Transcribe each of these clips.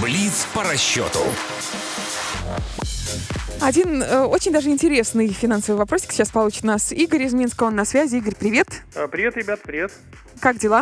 Блиц по расчету. Один очень даже интересный финансовый вопросик сейчас получит нас Игорь из Минска. Он на связи. Игорь, привет. Привет, ребят, привет. Как дела?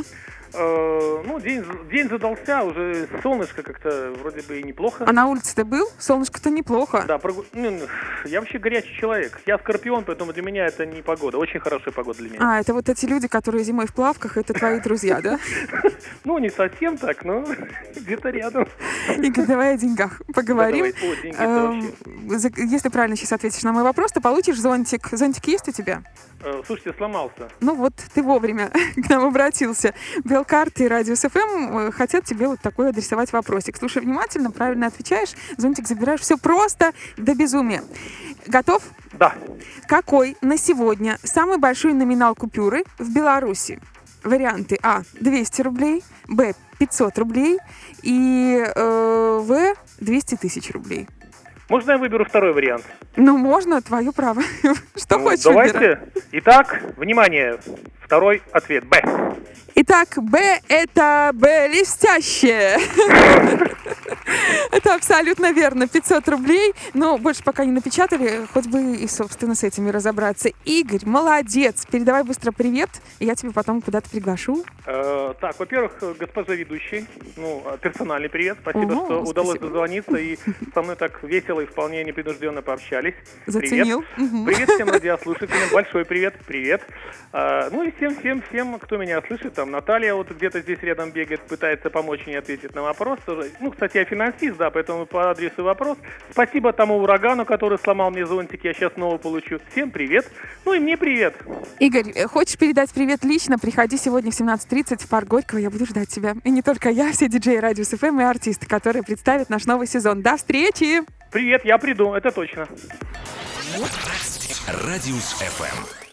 День задался, уже солнышко как-то вроде бы и неплохо. А на улице ты был? Солнышко-то неплохо. Да, я вообще горячий человек. Я скорпион, поэтому для меня это не погода. Очень хорошая погода для меня. Это вот эти люди, которые зимой в плавках, это твои друзья, да? Ну, не совсем так, но где-то рядом. Игорь, давай о деньгах поговорим. Если правильно сейчас ответишь на мой вопрос, то получишь зонтик. Зонтик есть у тебя? Слушайте, сломался. Ну вот, ты вовремя к нам обратился. Белкарты и Радиус ФМ хотят тебе вот такой адресовать вопросик. Слушай внимательно, правильно отвечаешь, зонтик забираешь. Все просто до безумия. Готов? Да. Какой на сегодня самый большой номинал купюры в Беларуси? Варианты А. 200 рублей, Б. 500 рублей и В. 200 тысяч рублей. Можно я выберу второй вариант? Ну, можно, твое право. Что хочешь давайте. выбирай. Итак, внимание, второй ответ, Б. Итак, Б – это блестяще. Это абсолютно верно. 500 рублей. Но больше пока не напечатали, хоть бы и, собственно, с этими разобраться. Игорь, молодец. Передавай быстро привет, и я тебя потом куда-то приглашу. Так, во-первых, госпожа ведущий, персональный привет. Спасибо, что удалось дозвониться и со мной так весело и вполне непринужденно пообщались. Заценил. Привет. Привет всем радиослушателям. Большой привет. Привет. И всем, кто меня слышит. Там Наталья вот где-то здесь рядом бегает, пытается помочь мне ответить на вопрос. Тоже. Кстати, я финансист, да, поэтому по адресу вопрос. Спасибо тому урагану, который сломал мне зонтик. Я сейчас снова получу. Всем привет. И мне привет. Игорь, хочешь передать привет лично? Приходи сегодня в 17:30 в парк Горького. Я буду ждать тебя. И не только я, все диджеи Радиус ФМ и артисты, которые представят наш новый сезон. До встречи! Привет, я приду, это точно. Радиус ФМ.